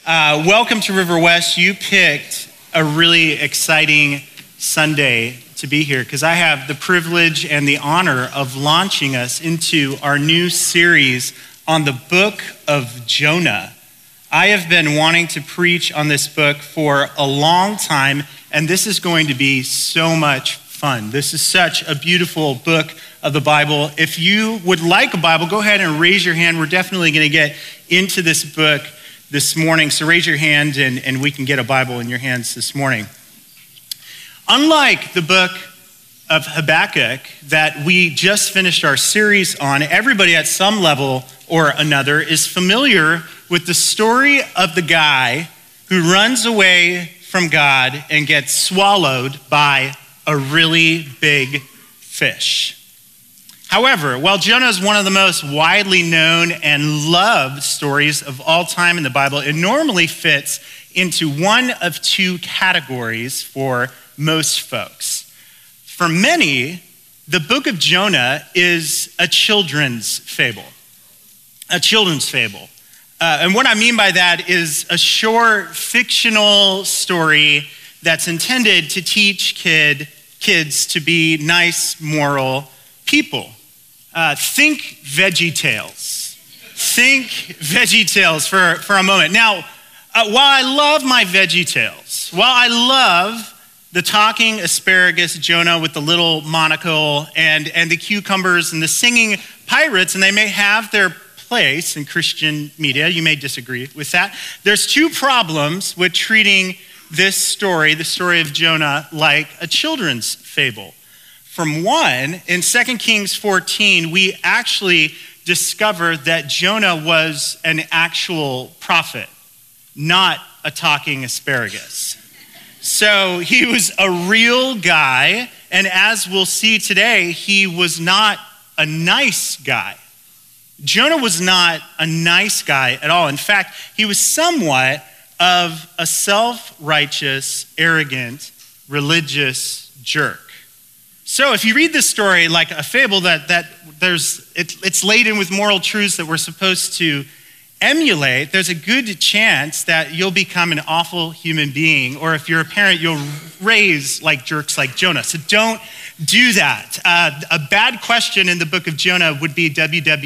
Welcome to River West. You picked a really exciting Sunday to be here because I have the privilege and the honor of launching us into our new series on the book of Jonah. I have been wanting to preach on this book for a long time, and this is going to be so much fun. This is such a beautiful book of the Bible. If you would like a Bible, go ahead and raise your hand. We're definitely going to get into this book this morning. So raise your hand and we can get a Bible in your hands this morning. Unlike the book of Habakkuk that we just finished our series on, everybody at some level or another is familiar with the story of the guy who runs away from God and gets swallowed by a really big fish. However, while Jonah is one of the most widely known and loved stories of all time in the Bible, it normally fits into one of two categories for most folks. For many, the book of Jonah is a children's fable. A children's fable. And what I mean by that is a short fictional story that's intended to teach kids to be nice, moral people. Think VeggieTales. Think VeggieTales for a moment. Now, while I love my VeggieTales, while I love the talking asparagus Jonah with the little monocle and the cucumbers and the singing pirates, and they may have their place in Christian media, you may disagree with that. There's two problems with treating this story, the story of Jonah, like a children's fable. From one, in 2 Kings 14, we actually discover that Jonah was an actual prophet, not a talking asparagus. So he was a real guy, and as we'll see today, he was not a nice guy. Jonah was not a nice guy at all. In fact, he was somewhat of a self-righteous, arrogant, religious jerk. So if you read this story like a fable it's laden with moral truths that we're supposed to emulate, there's a good chance that you'll become an awful human being, or if you're a parent, you'll raise like jerks like Jonah. So don't do that. A bad question in the book of Jonah would be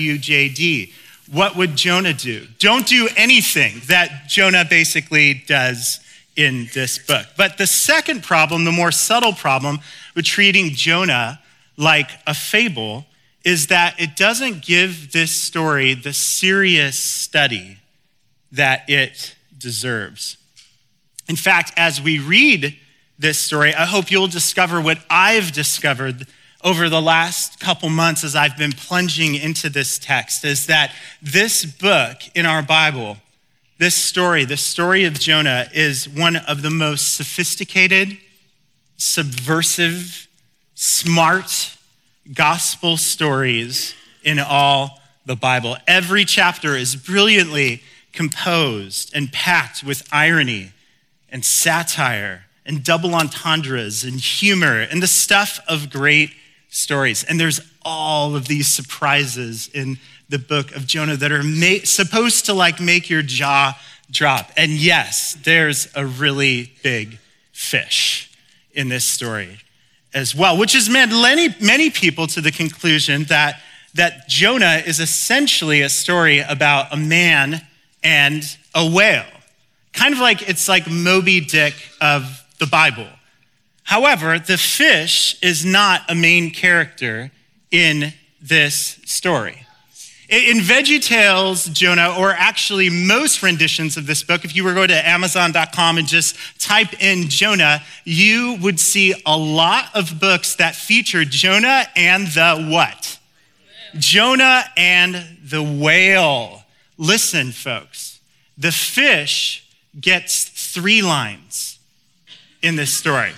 WWJD. What would Jonah do? Don't do anything that Jonah basically does in this book. But the second problem, the more subtle problem with treating Jonah like a fable, is that it doesn't give this story the serious study that it deserves. In fact, as we read this story, I hope you'll discover what I've discovered over the last couple months as I've been plunging into this text, is that this book in our Bible, this story, the story of Jonah, is one of the most sophisticated, subversive, smart gospel stories in all the Bible. Every chapter is brilliantly composed and packed with irony and satire and double entendres and humor and the stuff of great stories. And there's all of these surprises in the book of Jonah that are supposed to make your jaw drop. And yes, there's a really big fish in this story as well, which has led many people to the conclusion that Jonah is essentially a story about a man and a whale. Kind of like it's like Moby Dick of the Bible. However, the fish is not a main character in this story. In VeggieTales, Jonah, or actually most renditions of this book, if you were to go to Amazon.com and just type in Jonah, you would see a lot of books that feature Jonah and the what? Jonah and the whale. Listen, folks, the fish gets 3 lines in this story.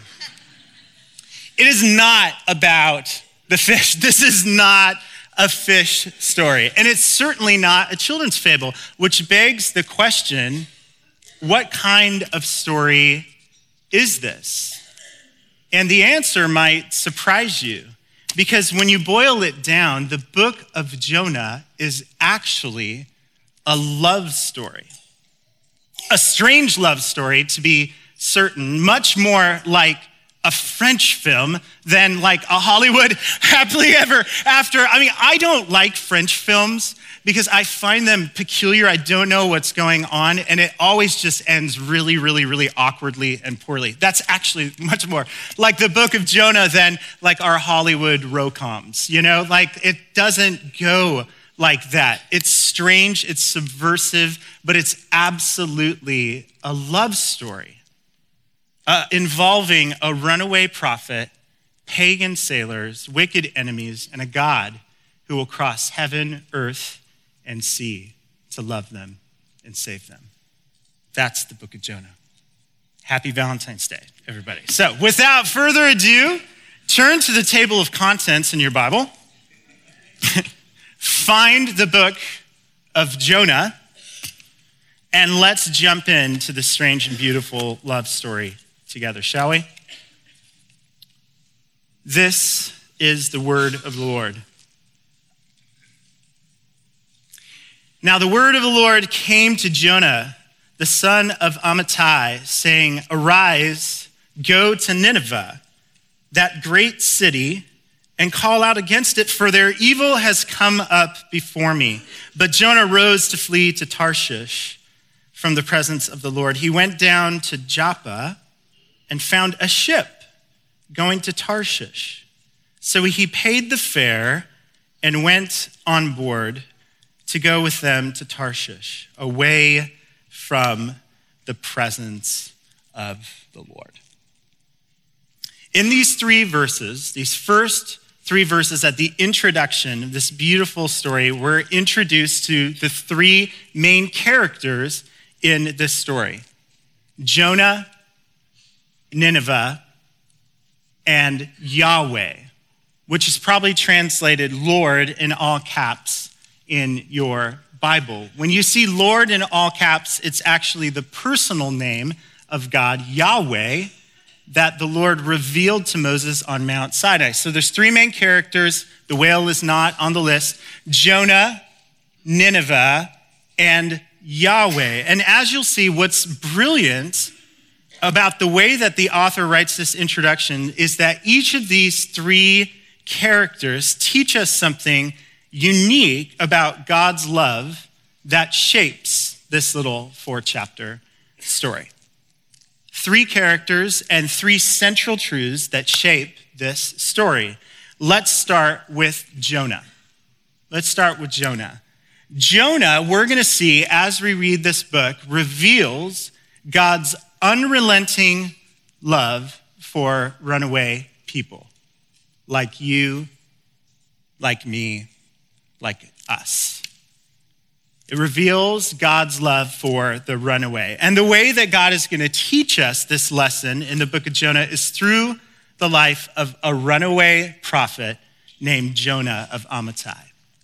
It is not about the fish. This is not a fish story. And it's certainly not a children's fable, which begs the question, what kind of story is this? And the answer might surprise you, because when you boil it down, the book of Jonah is actually a love story. A strange love story, to be certain, much more like a French film than like a Hollywood happily ever after. I mean, I don't like French films because I find them peculiar. I don't know what's going on, and it always just ends really, really, really awkwardly and poorly. That's actually much more like the Book of Jonah than like our Hollywood rom-coms, Like it doesn't go like that. It's strange, it's subversive, but it's absolutely a love story involving a runaway prophet, pagan sailors, wicked enemies, and a God who will cross heaven, earth, and sea to love them and save them. That's the Book of Jonah. Happy Valentine's Day, everybody. So without further ado, turn to the table of contents in your Bible. Find the book of Jonah, and let's jump into the strange and beautiful love story together, shall we? This is the word of the Lord. Now the word of the Lord came to Jonah, the son of Amittai, saying, "Arise, go to Nineveh, that great city, and call out against it, for their evil has come up before me." But Jonah rose to flee to Tarshish from the presence of the Lord. He went down to Joppa and found a ship going to Tarshish. So he paid the fare and went on board to go with them to Tarshish, away from the presence of the Lord. In these three verses, these first three verses at the introduction of this beautiful story, we're introduced to the three main characters in this story: Jonah, Nineveh, and Yahweh, which is probably translated Lord in all caps in your Bible. When you see Lord in all caps, it's actually the personal name of God, Yahweh, that the Lord revealed to Moses on Mount Sinai. So there's three main characters. The whale is not on the list: Jonah, Nineveh, and Yahweh. And as you'll see, what's brilliant about the way that the author writes this introduction is that each of these three characters teach us something unique about God's love that shapes this little 4-chapter story. Three characters and three central truths that shape this story. Let's start with Jonah. Jonah, we're going to see as we read this book, reveals God's unrelenting love for runaway people like you, like me, like us. It reveals God's love for the runaway. And the way that God is going to teach us this lesson in the book of Jonah is through the life of a runaway prophet named Jonah of Amittai.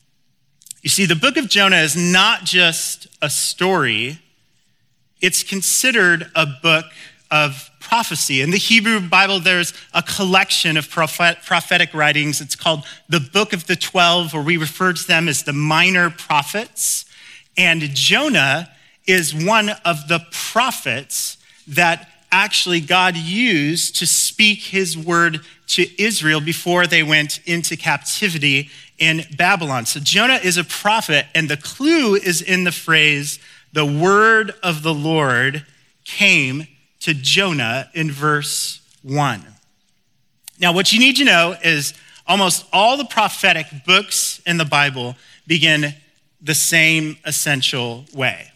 You see, the book of Jonah is not just a story, it's considered a book of prophecy. In the Hebrew Bible, there's a collection of prophetic writings. It's called the Book of the 12, or we refer to them as the minor prophets. And Jonah is one of the prophets that actually God used to speak his word to Israel before they went into captivity in Babylon. So Jonah is a prophet, and the clue is in the phrase, "The word of the Lord came to Jonah," in verse 1. Now, what you need to know is almost all the prophetic books in the Bible begin the same essential way.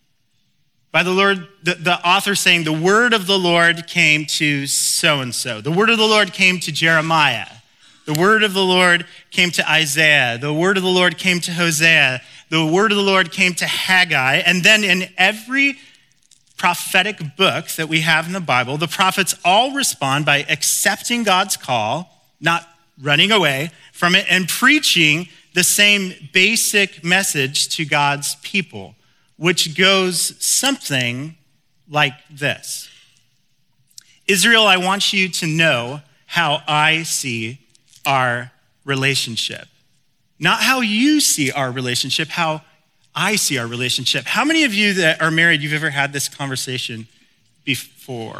By the Lord, the author saying, "The word of the Lord came to so-and-so. The word of the Lord came to Jeremiah. The word of the Lord came to Isaiah. The word of the Lord came to Hosea. The word of the Lord came to Haggai." And then in every prophetic book that we have in the Bible, the prophets all respond by accepting God's call, not running away from it, and preaching the same basic message to God's people, which goes something like this: Israel, I want you to know how I see our relationship. Not how you see our relationship, how I see our relationship. How many of you that are married, you've ever had this conversation before?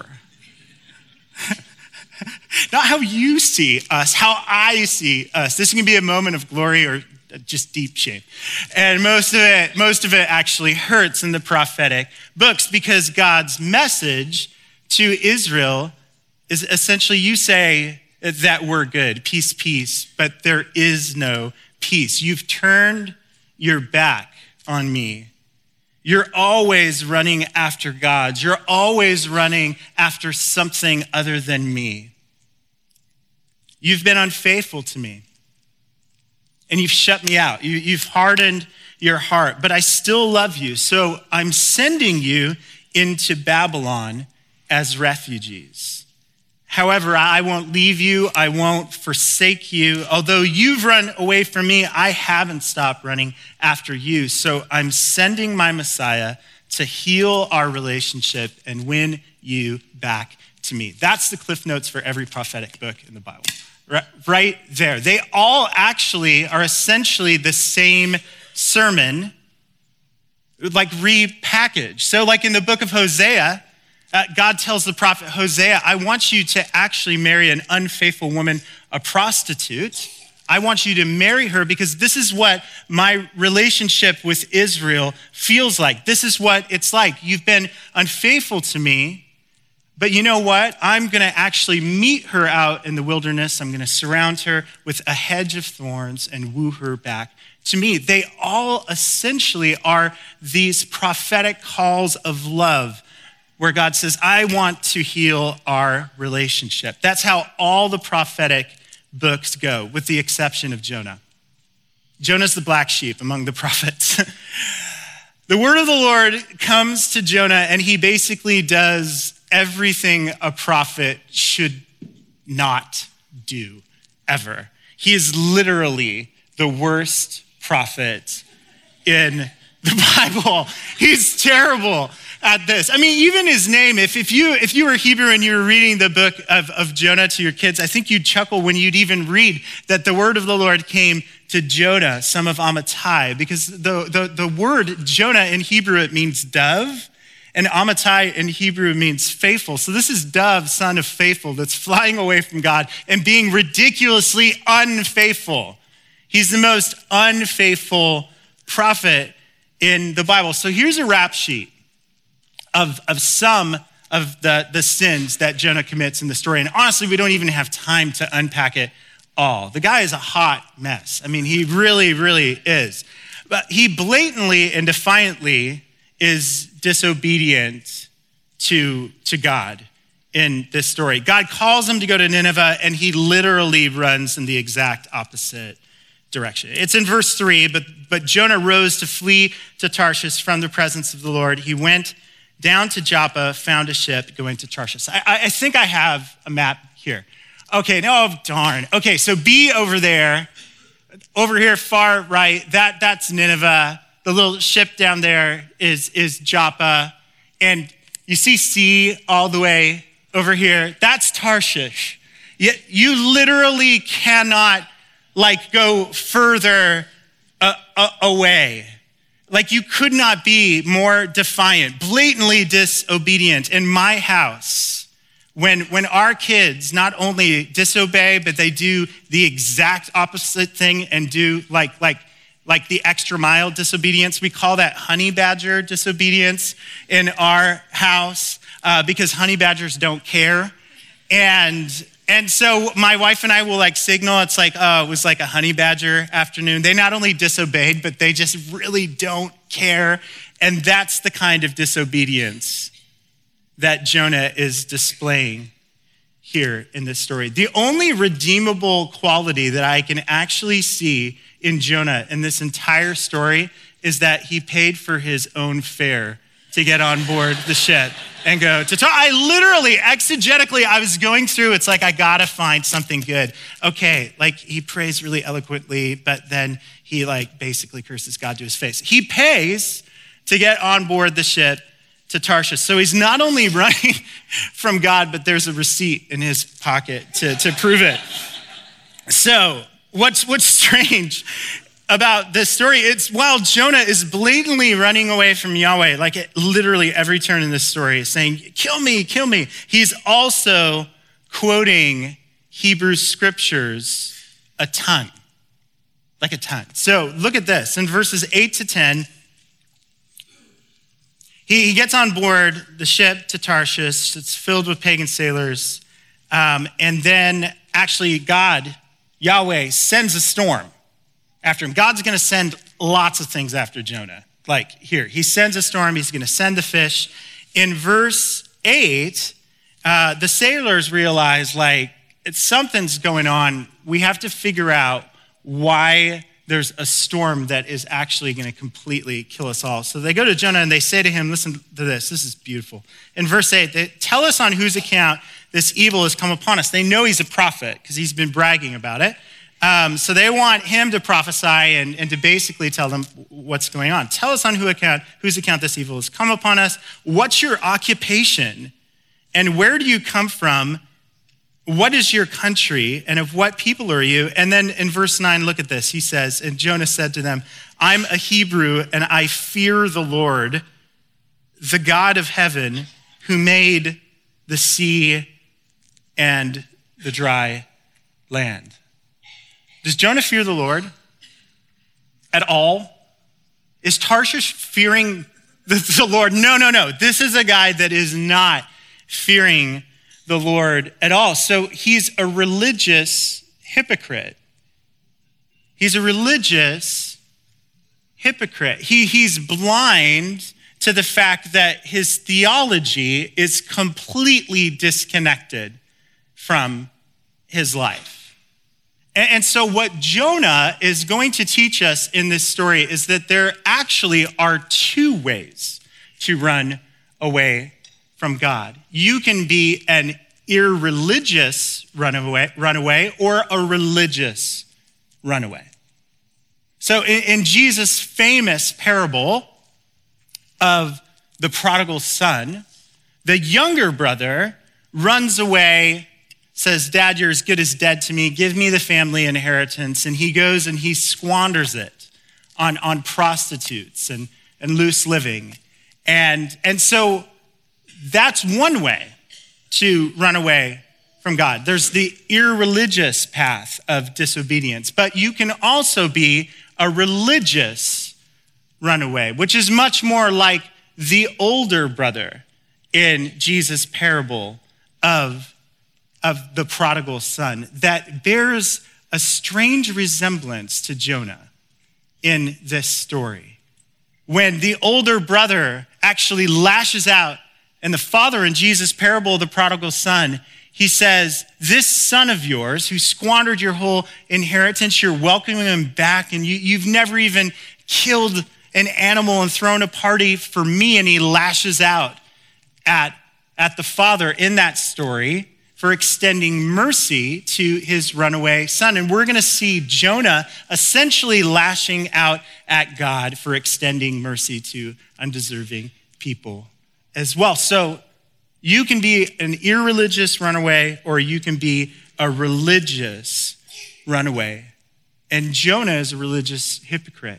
Not how you see us, how I see us. This can be a moment of glory or just deep shame. And most of it actually hurts in the prophetic books because God's message to Israel is essentially, you say that we're good, peace, peace, but there is no peace. You've turned your back on me. You're always running after gods. You're always running after something other than me. You've been unfaithful to me. And you've shut me out. You've hardened your heart, but I still love you. So I'm sending you into Babylon as refugees. However, I won't leave you. I won't forsake you. Although you've run away from me, I haven't stopped running after you. So I'm sending my Messiah to heal our relationship and win you back to me. That's the cliff notes for every prophetic book in the Bible. Right there. They all actually are essentially the same sermon, like repackaged. So like in the book of Hosea, God tells the prophet Hosea, I want you to actually marry an unfaithful woman, a prostitute. I want you to marry her because this is what my relationship with Israel feels like. This is what it's like. You've been unfaithful to me. But you know what? I'm going to actually meet her out in the wilderness. I'm going to surround her with a hedge of thorns and woo her back to me. They all essentially are these prophetic calls of love where God says, I want to heal our relationship. That's how all the prophetic books go, with the exception of Jonah. Jonah's the black sheep among the prophets. The word of the Lord comes to Jonah, and he basically does everything a prophet should not do ever. He is literally the worst prophet in the Bible. He's terrible at this. I mean, even his name, if you were Hebrew and you were reading the book of Jonah to your kids, I think you'd chuckle when you'd even read that the word of the Lord came to Jonah, son of Amittai, because the word Jonah in Hebrew, it means dove. And Amittai in Hebrew means faithful. So this is dove, son of faithful, that's flying away from God and being ridiculously unfaithful. He's the most unfaithful prophet in the Bible. So here's a rap sheet of some of the sins that Jonah commits in the story. And honestly, we don't even have time to unpack it all. The guy is a hot mess. I mean, he really, really is. But he blatantly and defiantly is disobedient to God in this story. God calls him to go to Nineveh, and he literally runs in the exact opposite direction. It's in verse 3, but Jonah rose to flee to Tarshish from the presence of the Lord. He went down to Joppa, found a ship going to Tarshish. I think I have a map here. Okay, no, darn. Okay, so B over there, over here far right, that's Nineveh. The little ship down there is Joppa. And you see C all the way over here. That's Tarshish. Yet you literally cannot go further away. Like you could not be more defiant, blatantly disobedient. In my house, when our kids not only disobey, but they do the exact opposite thing and do like the extra mile disobedience. We call that honey badger disobedience in our house because honey badgers don't care. And so my wife and I will signal, it's it was like a honey badger afternoon. They not only disobeyed, but they just really don't care. And that's the kind of disobedience that Jonah is displaying here in this story. The only redeemable quality that I can actually see in Jonah in this entire story is that he paid for his own fare to get on board the ship and go to talk. I literally, exegetically, I was going through, it's I gotta find something good. Okay, he prays really eloquently, but then he basically curses God to his face. He pays to get on board the ship to Tarshish. So he's not only running from God, but there's a receipt in his pocket to prove it. So what's strange about this story, it's while Jonah is blatantly running away from Yahweh, like at literally every turn in this story, saying, kill me, kill me. He's also quoting Hebrew scriptures a ton, like a ton. So look at this. In verses 8 to 10, he gets on board the ship to Tarshish. It's filled with pagan sailors. And then actually God, Yahweh, sends a storm after him. God's going to send lots of things after Jonah. Like here, he sends a storm. He's going to send a fish. In verse 8, the sailors realize like something's going on. We have to figure out why there's a storm that is actually going to completely kill us all. So they go to Jonah and they say to him, listen to this. This is beautiful. In verse 8, they tell us on whose account this evil has come upon us. They know he's a prophet because he's been bragging about it. So they want him to prophesy and to basically tell them what's going on. Tell us on whose account this evil has come upon us. What's your occupation? And where do you come from? What is your country? And of what people are you? And then in verse 9, look at this. He says, and Jonah said to them, I'm a Hebrew and I fear the Lord, the God of heaven, who made the sea and the dry land. Does Jonah fear the Lord at all? Is Tarshish fearing the Lord? No. This is a guy that is not fearing the Lord at all. So he's a religious hypocrite. He's a religious hypocrite. He's blind to the fact that his theology is completely disconnected from his life. And so what Jonah is going to teach us in this story is that there actually are two ways to run away from God. You can be an irreligious runaway or a religious runaway. So in Jesus' famous parable of the prodigal son, the younger brother runs away, says, Dad, you're as good as dead to me. Give me the family inheritance. And he goes and he squanders it on prostitutes and loose living. And so that's one way to run away from God. There's the irreligious path of disobedience, but you can also be a religious runaway, which is much more like the older brother in Jesus' parable of the prodigal son that bears a strange resemblance to Jonah in this story. When the older brother actually lashes out, and the father in Jesus' parable of the prodigal son, he says, this son of yours who squandered your whole inheritance, you're welcoming him back, and you've never even killed an animal and thrown a party for me. And he lashes out at the father in that story for extending mercy to his runaway son. And we're going to see Jonah essentially lashing out at God for extending mercy to undeserving people as well. So you can be an irreligious runaway or you can be a religious runaway. And Jonah is a religious hypocrite.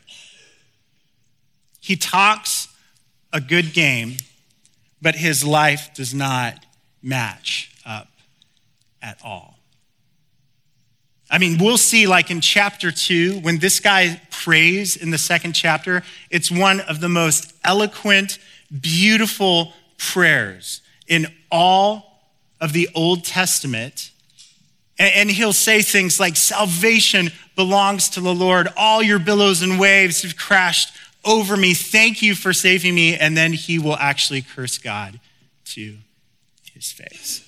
He talks a good game, but his life does not match up at all. I mean, we'll see like in chapter 2, when this guy prays in the second chapter, it's one of the most eloquent, beautiful prayers in all of the Old Testament. And he'll say things like, salvation belongs to the Lord. All your billows and waves have crashed over me. Thank you for saving me. And then he will actually curse God to his face.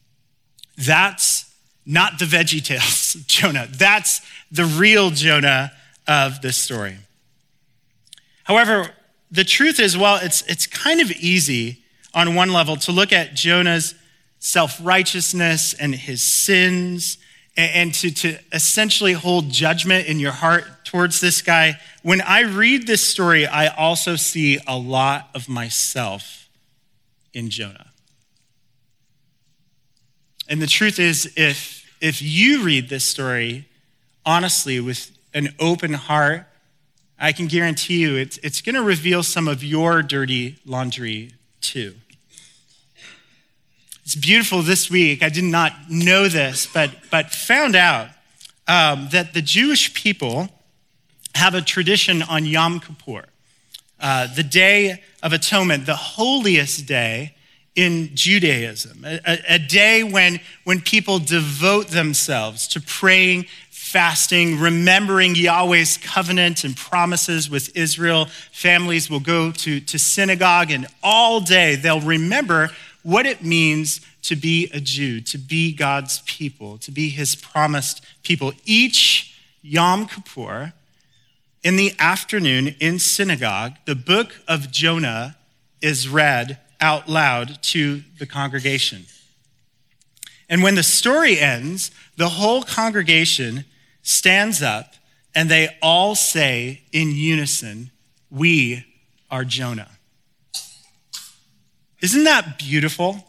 That's not the VeggieTales Jonah. That's the real Jonah of this story. However, the truth is, well, it's kind of easy on one level to look at Jonah's self-righteousness and his sins and to essentially hold judgment in your heart towards this guy. When I read this story, I also see a lot of myself in Jonah. And the truth is, if you read this story honestly with an open heart I can guarantee you it's going to reveal some of your dirty laundry too. It's beautiful this week. I did not know this, but found out that the Jewish people have a tradition on Yom Kippur, the Day of Atonement, the holiest day in Judaism, a day when people devote themselves to praying, fasting, remembering Yahweh's covenant and promises with Israel. Families will go to synagogue, and all day they'll remember what it means to be a Jew, to be God's people, to be his promised people. Each Yom Kippur, in the afternoon in synagogue, the book of Jonah is read out loud to the congregation. And when the story ends, the whole congregation stands up and they all say in unison, "We are Jonah." Isn't that beautiful?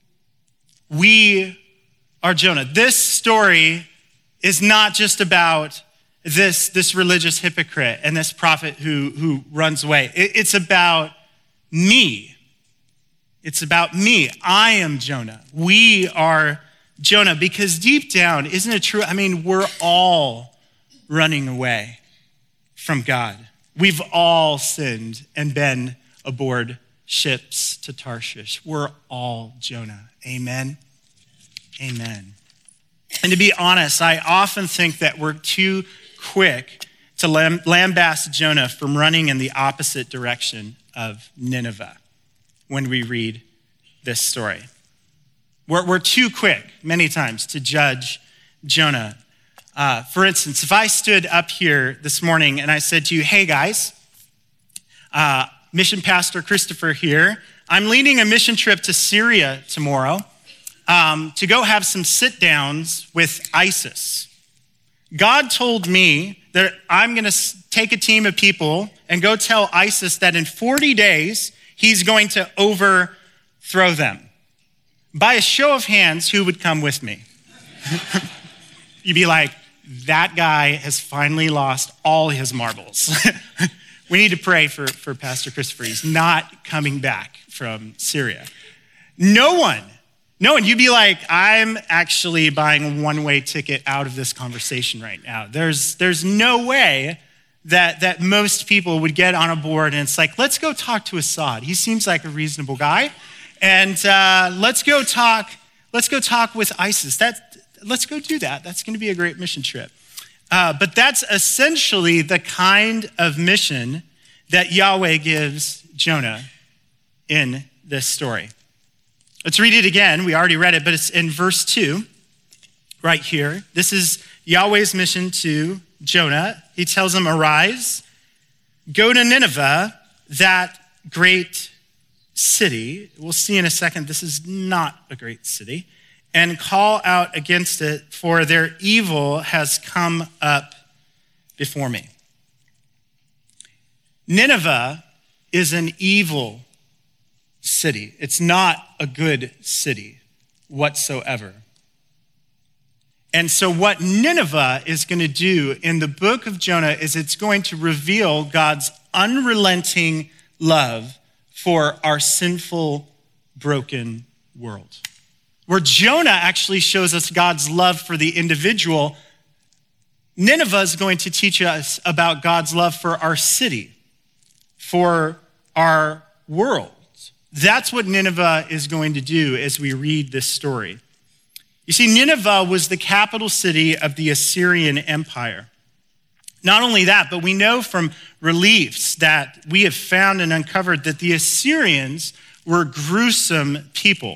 We are Jonah. This story is not just about this religious hypocrite and this prophet who runs away. It's about me. It's about me. I am Jonah. We are Jonah, because deep down, isn't it true? I mean, we're all running away from God. We've all sinned and been aboard ships to Tarshish. We're all Jonah. Amen. Amen. And to be honest, I often think that we're too quick to lambaste Jonah from running in the opposite direction of Nineveh when we read this story. We're too quick many times to judge Jonah. For instance, if I stood up here this morning and I said to you, "Hey guys, Mission Pastor Christopher here. I'm leading a mission trip to Syria tomorrow to go have some sit-downs with ISIS. God told me that I'm going to take a team of people and go tell ISIS that in 40 days, he's going to overthrow them. By a show of hands, who would come with me?" You'd be like, "That guy has finally lost all his marbles." We need to pray for Pastor Christopher. He's not coming back from Syria. No one. You'd be like, "I'm actually buying a one-way ticket out of this conversation right now." There's no way that most people would get on a board and it's like, "Let's go talk to Assad. He seems like a reasonable guy. And let's go talk with ISIS. Let's go do that. That's going to be a great mission trip." But that's essentially the kind of mission that Yahweh gives Jonah in this story. Let's read it again. We already read it, but it's in verse 2 right here. This is Yahweh's mission to Jonah. He tells him, "Arise, go to Nineveh, that great city." We'll see in a second, this is not a great city. "And call out against it, for their evil has come up before me." Nineveh is an evil city. It's not a good city whatsoever. And so what Nineveh is going to do in the book of Jonah is it's going to reveal God's unrelenting love for our sinful, broken world. Where Jonah actually shows us God's love for the individual, Nineveh is going to teach us about God's love for our city, for our world. That's what Nineveh is going to do as we read this story. You see, Nineveh was the capital city of the Assyrian Empire. Not only that, but we know from reliefs that we have found and uncovered that the Assyrians were gruesome people.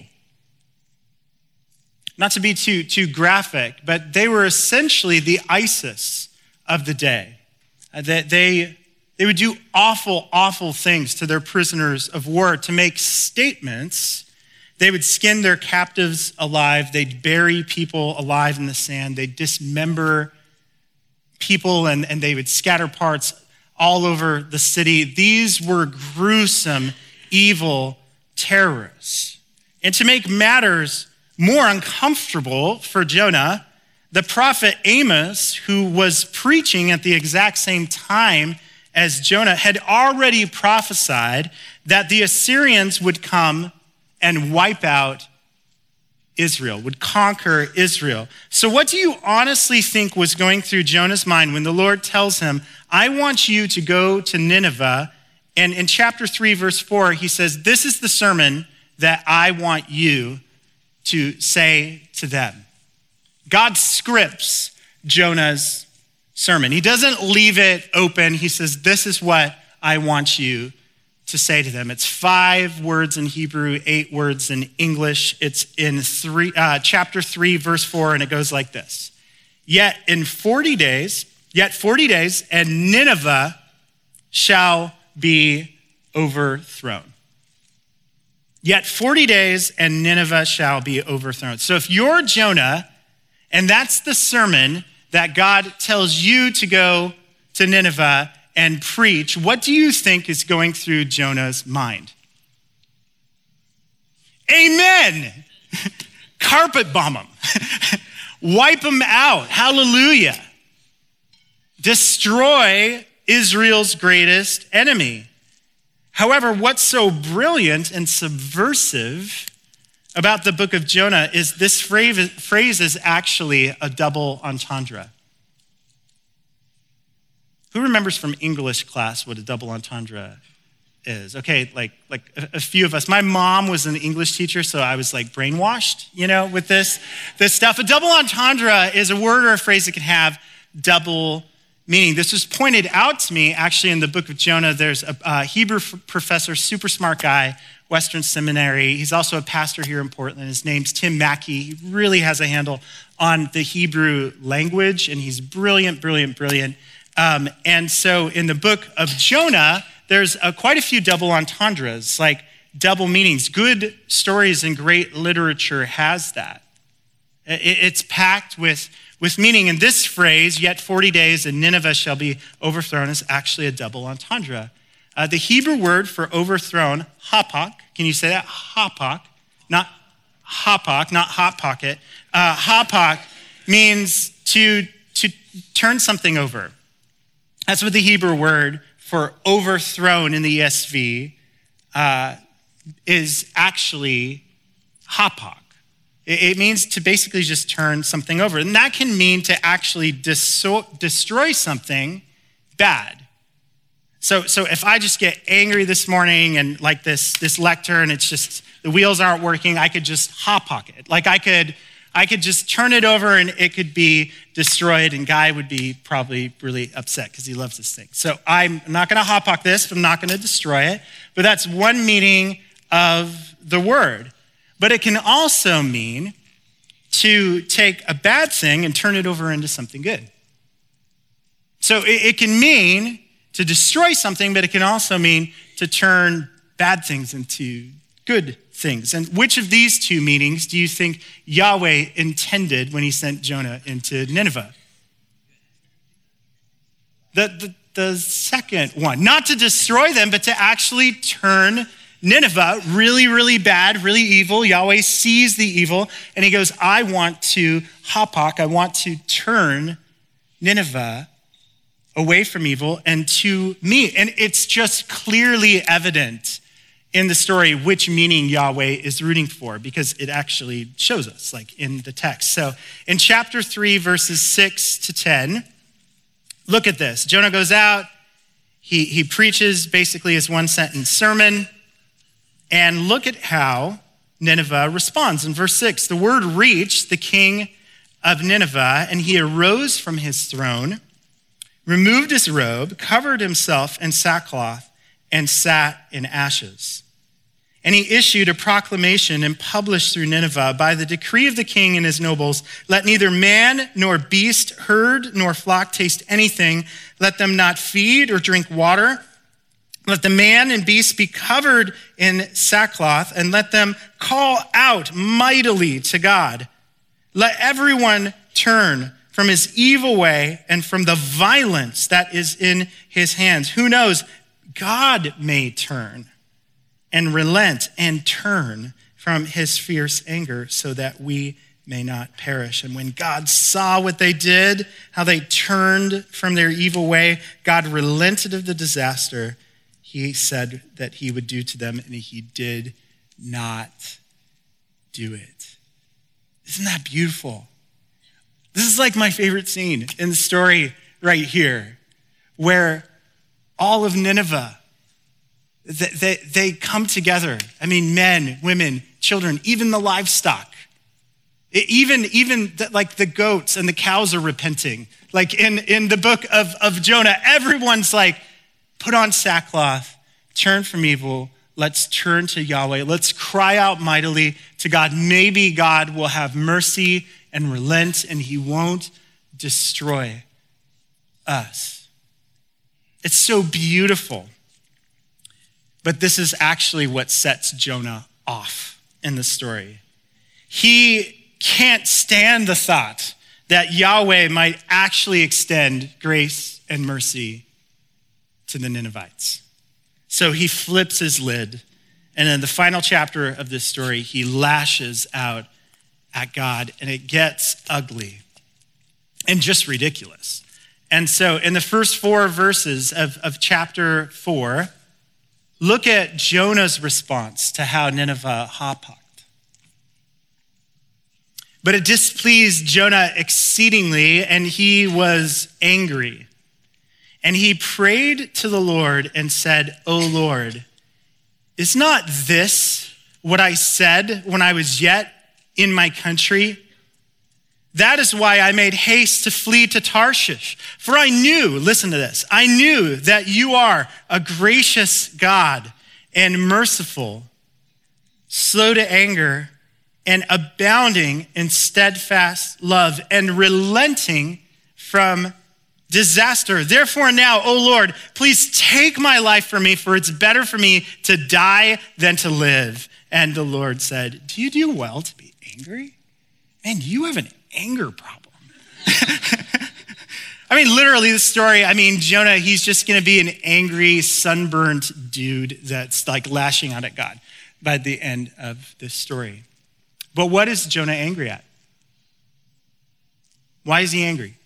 Not to be too graphic, but they were essentially the ISIS of the day. They would do awful, awful things to their prisoners of war to make statements. They would skin their captives alive. They'd bury people alive in the sand. They'd dismember people and they would scatter parts all over the city. These were gruesome, evil terrorists. And to make matters more uncomfortable for Jonah, the prophet Amos, who was preaching at the exact same time as Jonah had already prophesied that the Assyrians would come and wipe out Israel, would conquer Israel. So what do you honestly think was going through Jonah's mind when the Lord tells him, I want you to go to Nineveh? And in chapter 3, verse 4, he says, this is the sermon that I want you to say to them. God scripts Jonah's sermon. He doesn't leave it open. He says, this is what I want you to say to them. It's 5 words in Hebrew, 8 words in English. It's in chapter 3, verse 4, and it goes like this. Yet 40 days, and Nineveh shall be overthrown. Yet 40 days, and Nineveh shall be overthrown. So if you're Jonah, and that's the sermon that God tells you to go to Nineveh and preach, what do you think is going through Jonah's mind? Amen. Carpet bomb them. Wipe them out. Hallelujah. Destroy Israel's greatest enemy. However, what's so brilliant and subversive about the book of Jonah is this phrase is actually a double entendre. Who remembers from English class what a double entendre is? Okay, like a few of us. My mom was an English teacher, so I was like brainwashed, with this stuff. A double entendre is a word or a phrase that can have double meaning. This was pointed out to me actually in the book of Jonah. There's a Hebrew professor, super smart guy, Western Seminary. He's also a pastor here in Portland. His name's Tim Mackey. He really has a handle on the Hebrew language, and he's brilliant. And so in the book of Jonah, there's quite a few double entendres, like double meanings. Good stories and great literature has that. It's packed with meaning. And this phrase, yet 40 days and Nineveh shall be overthrown, is actually a double entendre. The Hebrew word for overthrown, hapak, can you say that? Hapak, not hapak, not hot pocket. Hapak means to turn something over. That's what the Hebrew word for overthrown in the ESV is actually hapak. It means to basically just turn something over. And that can mean to actually destroy something bad. So if I just get angry this morning and like this lectern, it's just, the wheels aren't working, I could just hapak it. Like I could just turn it over and it could be destroyed, and Guy would be probably really upset because he loves this thing. So I'm not gonna hapak this, but I'm not gonna destroy it. But that's one meaning of the word. But it can also mean to take a bad thing and turn it over into something good. So it can mean to destroy something, but it can also mean to turn bad things into good things. And which of these two meanings do you think Yahweh intended when he sent Jonah into Nineveh? The second one, not to destroy them, but to actually turn Nineveh really, really bad, really evil. Yahweh sees the evil and he goes, I want to hapak, I want to turn Nineveh away from evil and to me. And it's just clearly evident in the story which meaning Yahweh is rooting for, because it actually shows us, like in the text. So in chapter 3, verses 6 to 10, look at this. Jonah goes out, he preaches basically his one sentence sermon, and look at how Nineveh responds. In verse 6, the word reached the king of Nineveh, and he arose from his throne, removed his robe, covered himself in sackcloth, and sat in ashes. And he issued a proclamation and published through Nineveh, by the decree of the king and his nobles, let neither man nor beast, herd nor flock taste anything. Let them not feed or drink water. Let the man and beast be covered in sackcloth, and let them call out mightily to God. Let everyone turn from his evil way and from the violence that is in his hands. Who knows? God may turn and relent and turn from his fierce anger so that we may not perish. And when God saw what they did, how they turned from their evil way, God relented of the disaster he said that he would do to them, and he did not do it. Isn't that beautiful? This is like my favorite scene in the story right here, where all of Nineveh, they come together. I mean, men, women, children, even the livestock. Even like the goats and the cows are repenting. Like in the book of Jonah, everyone's like, put on sackcloth, turn from evil, let's turn to Yahweh. Let's cry out mightily to God. Maybe God will have mercy and relent and he won't destroy us. It's so beautiful. But this is actually what sets Jonah off in the story. He can't stand the thought that Yahweh might actually extend grace and mercy to the Ninevites. So he flips his lid, and in the final chapter of this story, he lashes out at God, and it gets ugly and just ridiculous. And so in the first 4 verses of chapter 4, look at Jonah's response to how Nineveh hawpocked. But it displeased Jonah exceedingly, and he was angry. And he prayed to the Lord and said, "O Lord, is not this what I said when I was yet in my country? That is why I made haste to flee to Tarshish. For I knew," listen to this, "I knew that you are a gracious God and merciful, slow to anger, and abounding in steadfast love, and relenting from disaster. Therefore now, O Lord, please take my life from me, for it's better for me to die than to live." And the Lord said, "Do you do well to be angry? Man, you have an anger problem." I mean, literally the story, Jonah, he's just gonna be an angry, sunburned dude that's like lashing out at God by the end of this story. But what is Jonah angry at? Why is he angry?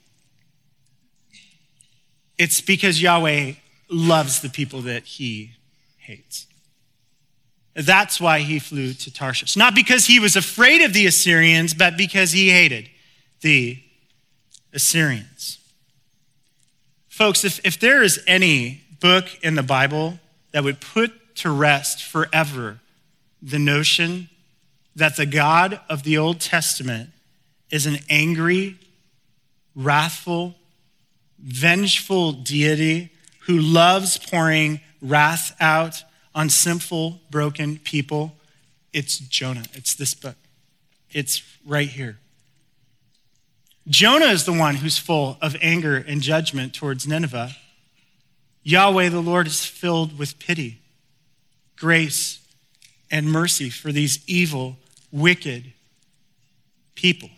It's because Yahweh loves the people that he hates. That's why he flew to Tarshish. Not because he was afraid of the Assyrians, but because he hated the Assyrians. Folks, if there is any book in the Bible that would put to rest forever the notion that the God of the Old Testament is an angry, wrathful, vengeful deity who loves pouring wrath out on sinful, broken people, it's Jonah. It's this book. It's right here. Jonah is the one who's full of anger and judgment towards Nineveh. Yahweh, the Lord, is filled with pity, grace, and mercy for these evil, wicked people.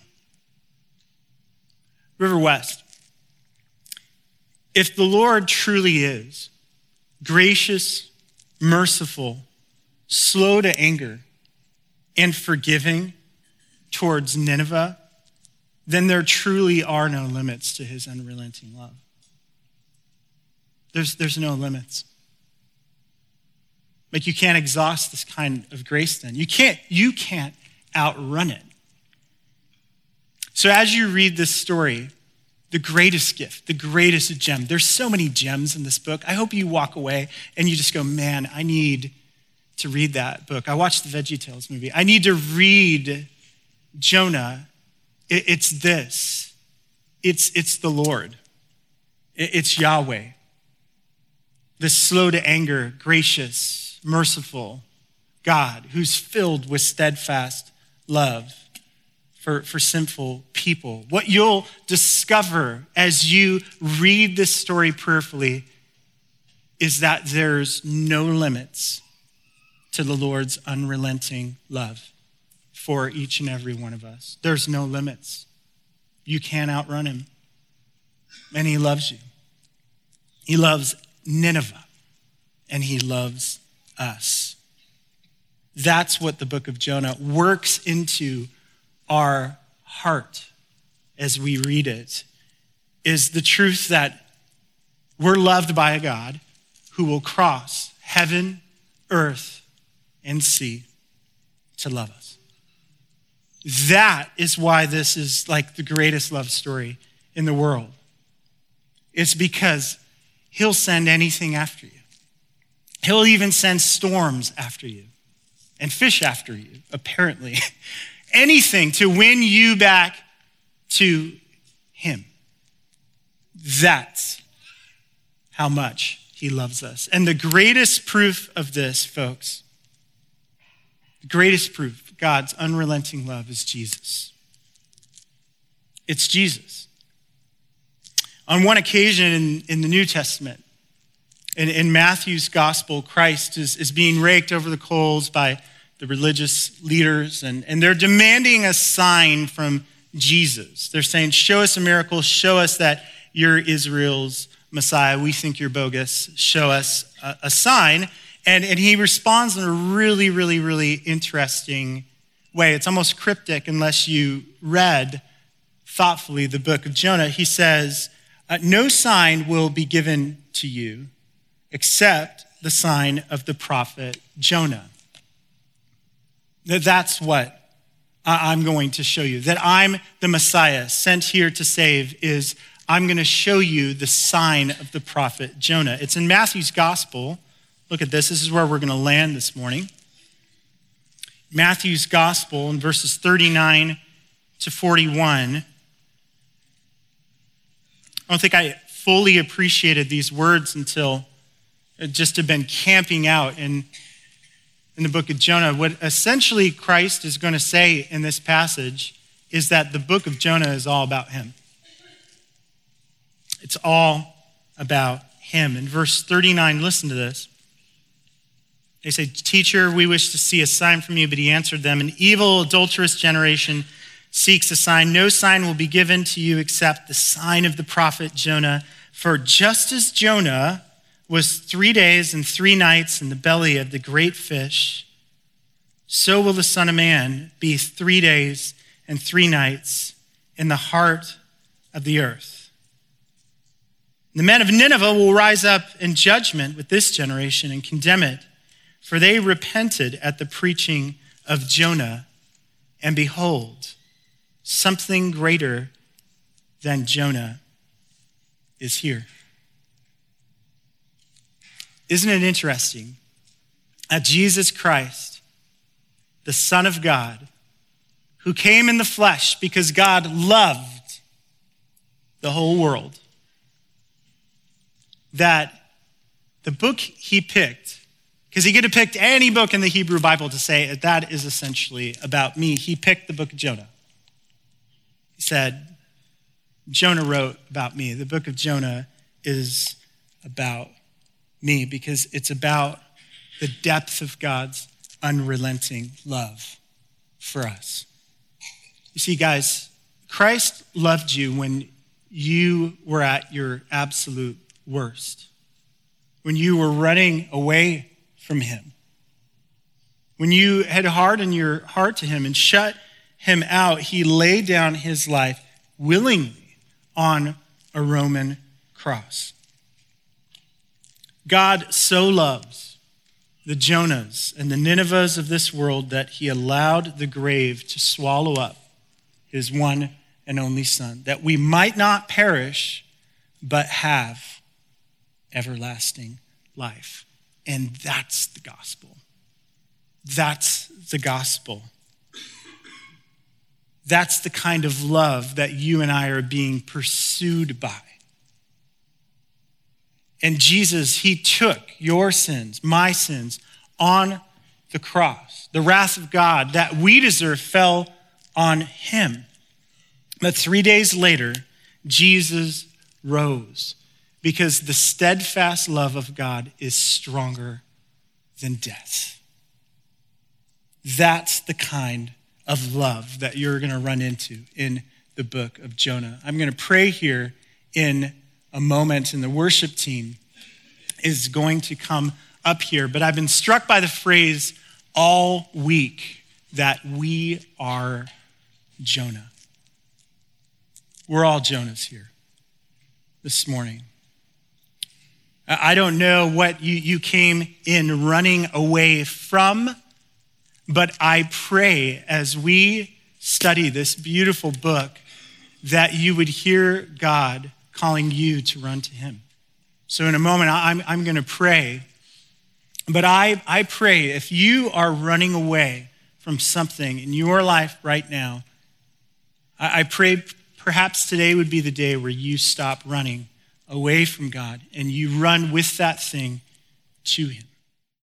River West, if the Lord truly is gracious, merciful, slow to anger, and forgiving towards Nineveh, then there truly are no limits to his unrelenting love. There's no limits. Like, you can't exhaust this kind of grace then. You can't outrun it. So as you read this story, the greatest gift, the greatest gem, there's so many gems in this book. I hope you walk away and you just go, man, I need to read that book. I watched the VeggieTales movie. I need to read Jonah. It's this. It's the Lord. It's Yahweh. The slow to anger, gracious, merciful God who's filled with steadfast love for sinful people. What you'll discover as you read this story prayerfully is that there's no limits to the Lord's unrelenting love for each and every one of us. There's no limits. You can't outrun him. And he loves you. He loves Nineveh, and he loves us. That's what the book of Jonah works into our heart as we read it is the truth that we're loved by a God who will cross heaven, earth, and sea to love us. That is why this is like the greatest love story in the world. It's because he'll send anything after you. He'll even send storms after you and fish after you, apparently. Anything to win you back to him. That's how much he loves us. And the greatest proof of this, folks, the greatest proof of God's unrelenting love is Jesus. It's Jesus. On one occasion in the New Testament, in Matthew's gospel, Christ is being raked over the coals by the religious leaders, and they're demanding a sign from Jesus. They're saying, show us a miracle, show us that you're Israel's Messiah. We think you're bogus. Show us a sign. And he responds in a really, really, really interesting way. It's almost cryptic unless you read thoughtfully the book of Jonah. He says, no sign will be given to you except the sign of the prophet Jonah. That's what I'm going to show you. That I'm the Messiah sent here to save is I'm going to show you the sign of the prophet Jonah. It's in Matthew's gospel. Look at this. This is where we're going to land this morning. Matthew's gospel in verses 39 to 41. I don't think I fully appreciated these words until I just have been camping out in the book of Jonah. What essentially Christ is going to say in this passage is that the book of Jonah is all about him. It's all about him. In verse 39, listen to this. They say, teacher, we wish to see a sign from you, but he answered them, an evil, adulterous generation seeks a sign. No sign will be given to you except the sign of the prophet Jonah. For just as Jonah was 3 days and 3 nights in the belly of the great fish, so will the Son of Man be 3 days and 3 nights in the heart of the earth. The men of Nineveh will rise up in judgment with this generation and condemn it, for they repented at the preaching of Jonah, and behold, something greater than Jonah is here. Isn't it interesting that Jesus Christ, the Son of God, who came in the flesh because God loved the whole world, that the book he picked, because he could have picked any book in the Hebrew Bible to say that is essentially about me. He picked the book of Jonah. He said, Jonah wrote about me. The book of Jonah is about me because it's about the depth of God's unrelenting love for us. You see, guys, Christ loved you when you were at your absolute worst, when you were running away from him, when you had hardened your heart to him and shut him out. He laid down his life willingly on a Roman cross. God so loves the Jonahs and the Ninevehs of this world that he allowed the grave to swallow up his one and only Son, that we might not perish, but have everlasting life. And that's the gospel. That's the gospel. That's the kind of love that you and I are being pursued by. And Jesus, he took your sins, my sins, on the cross. The wrath of God that we deserve fell on him. But 3 days later, Jesus rose because the steadfast love of God is stronger than death. That's the kind of love that you're going to run into in the book of Jonah. I'm going to pray here in a moment, and the worship team is going to come up here. But I've been struck by the phrase all week that we are Jonah. We're all Jonahs here this morning. I don't know what you came in running away from, but I pray as we study this beautiful book that you would hear God calling you to run to him. So in a moment, I'm going to pray. But I pray if you are running away from something in your life right now, I pray perhaps today would be the day where you stop running away from God and you run with that thing to him.